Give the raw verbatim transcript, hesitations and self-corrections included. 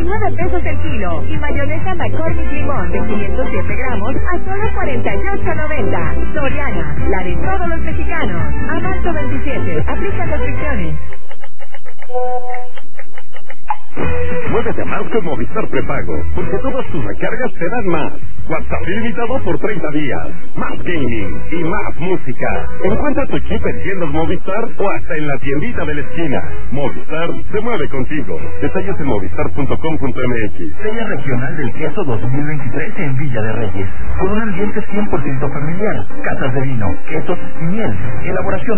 y nueve pesos el kilo. Y mayonesa McCormick Limón de quinientos siete gramos a solo cuarenta y ocho noventa. Soriana, la de todos los mexicanos. A marzo veintisiete, aplica restricciones. Muévete a más con Movistar Prepago, porque todas tus recargas te dan más. WhatsApp ilimitado por treinta días, más gaming y más música. Encuentra tu chip en tiendas Movistar o hasta en la tiendita de la esquina. Movistar se mueve contigo. Detalles en movistar punto com punto m x. Feria Regional del Queso dos mil veintitrés en Villa de Reyes, con un ambiente cien por ciento familiar, catas de vino, quesos y miel, elaboración